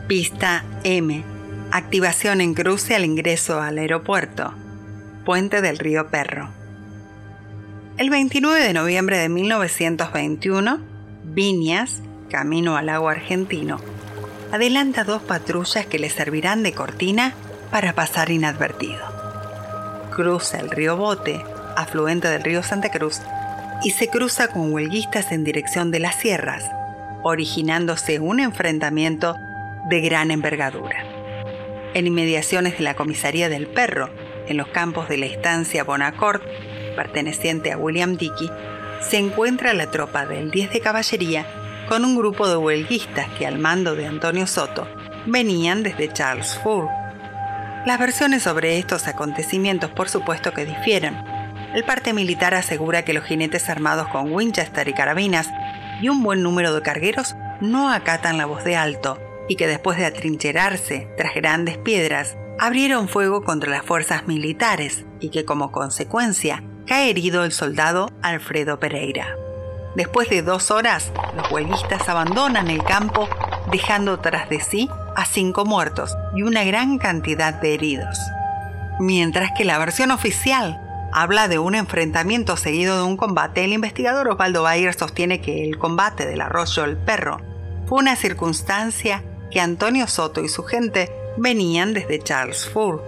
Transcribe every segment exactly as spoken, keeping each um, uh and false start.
Pista M. Activación en cruce al ingreso al aeropuerto. Puente del Río Perro. El veintinueve de noviembre de mil novecientos veintiuno, Viñas, camino al lago argentino, adelanta dos patrullas que le servirán de cortina para pasar inadvertido. Cruza el río Bote, afluente del río Santa Cruz, y se cruza con huelguistas en dirección de las sierras, originándose un enfrentamiento de gran envergadura. En inmediaciones de la comisaría del Perro, en los campos de la estancia Bonacourt, perteneciente a William Dickey, se encuentra la tropa del diez de Caballería con un grupo de huelguistas que, al mando de Antonio Soto, venían desde Charlesbourg. Las versiones sobre estos acontecimientos, por supuesto, que difieren. El parte militar asegura que los jinetes armados con Winchester y carabinas y un buen número de cargueros no acatan la voz de alto y que después de atrincherarse tras grandes piedras, abrieron fuego contra las fuerzas militares y que como consecuencia cae herido el soldado Alfredo Pereira. Después de dos horas, los huelguistas abandonan el campo dejando tras de sí a cinco muertos y una gran cantidad de heridos. Mientras que la versión oficial habla de un enfrentamiento seguido de un combate, el investigador Osvaldo Bayer sostiene que el combate del arroyo El Perro fue una circunstancia que Antonio Soto y su gente venían desde Charlesbourg,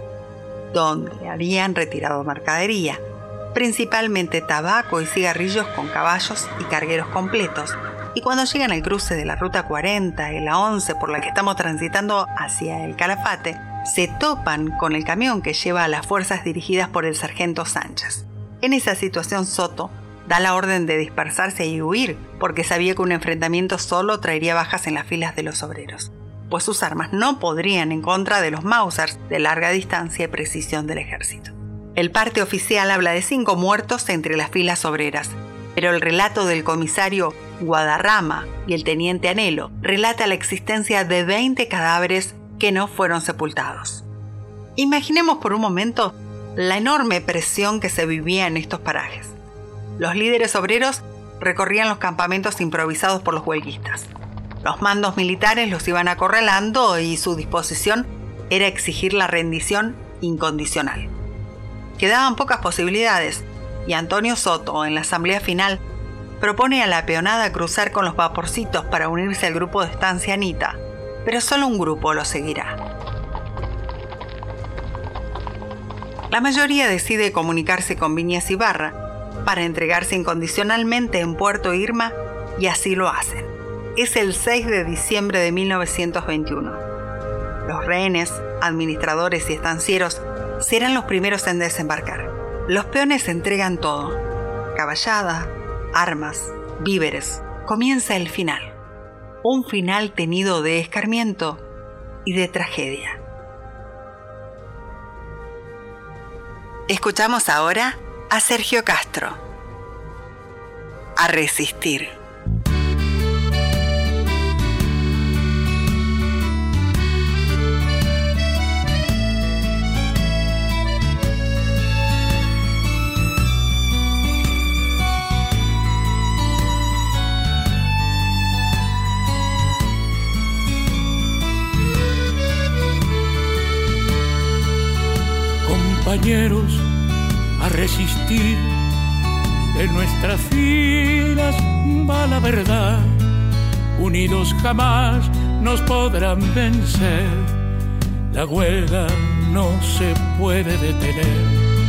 donde habían retirado mercadería, principalmente tabaco y cigarrillos con caballos y cargueros completos, y cuando llegan al cruce de la ruta cuarenta y la once por la que estamos transitando hacia el Calafate, se topan con el camión que lleva a las fuerzas dirigidas por el sargento Sánchez. En esa situación, Soto da la orden de dispersarse y huir, porque sabía que un enfrentamiento solo traería bajas en las filas de los obreros, pues sus armas no podrían en contra de los Mausers de larga distancia y precisión del ejército. El parte oficial habla de cinco muertos entre las filas obreras, pero el relato del comisario Guadarrama y el teniente Anelo relata la existencia de veinte cadáveres que no fueron sepultados. Imaginemos por un momento la enorme presión que se vivía en estos parajes. Los líderes obreros recorrían los campamentos improvisados por los huelguistas. Los mandos militares los iban acorralando y su disposición era exigir la rendición incondicional. Quedaban pocas posibilidades y Antonio Soto, en la asamblea final, propone a la peonada cruzar con los vaporcitos para unirse al grupo de estancia Anita, pero solo un grupo lo seguirá. La mayoría decide comunicarse con Viñas Ibarra para entregarse incondicionalmente en Puerto Irma y así lo hacen. Es el seis de diciembre de mil novecientos veintiuno. Los rehenes, administradores y estancieros serán los primeros en desembarcar. Los peones entregan todo: caballada, armas, víveres. Comienza el final. Un final teñido de escarmiento y de tragedia. Escuchamos ahora a Sergio Castro. A resistir. Compañeros, a resistir, en nuestras filas va la verdad, unidos jamás nos podrán vencer, la huelga no se puede detener.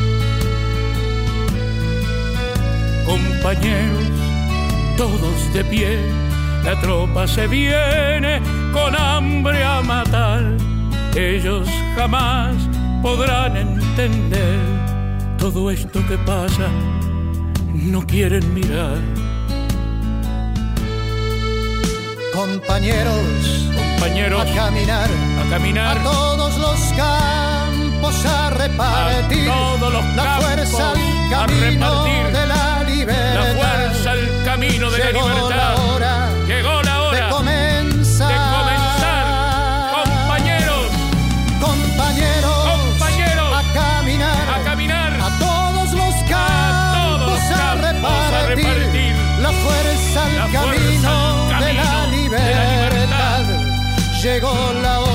Compañeros, todos de pie, la tropa se viene con hambre a matar, ellos jamás podrán entender todo esto que pasa, no quieren mirar. Compañeros, compañeros, a caminar, a caminar, a todos los campos a repartir, a todos los la campos fuerza al camino a repartir, de la libertad. La fuerza al camino de Llegó la libertad. La hora Llegó la hora de comenzar. De comenzar. Compañeros, compañeros, compañeros, a caminar, a caminar, a todos los campos a, todos los a, campos repartir, a repartir, la fuerza al la camino, fuerza al camino de la libertad. De la libertad. Llegó la hora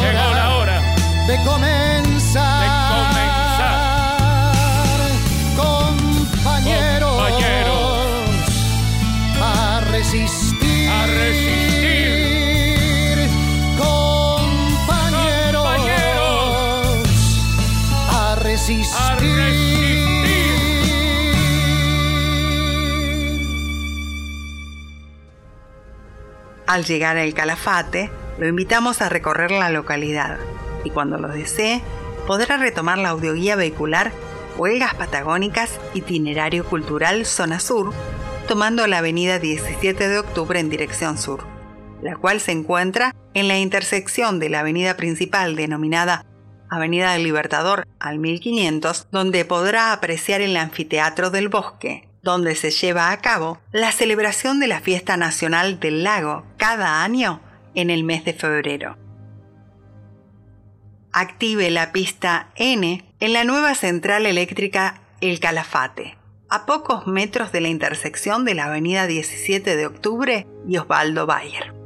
Al llegar al Calafate, lo invitamos a recorrer la localidad y cuando lo desee, podrá retomar la audioguía vehicular Huelgas Patagónicas, Itinerario Cultural Zona Sur, tomando la avenida diecisiete de octubre en dirección sur, la cual se encuentra en la intersección de la avenida principal denominada Avenida del Libertador al mil quinientos, donde podrá apreciar el Anfiteatro del Bosque, donde se lleva a cabo la celebración de la Fiesta Nacional del Lago cada año en el mes de febrero. Active la pista N en la nueva central eléctrica El Calafate, a pocos metros de la intersección de la avenida diecisiete de octubre y Osvaldo Bayer.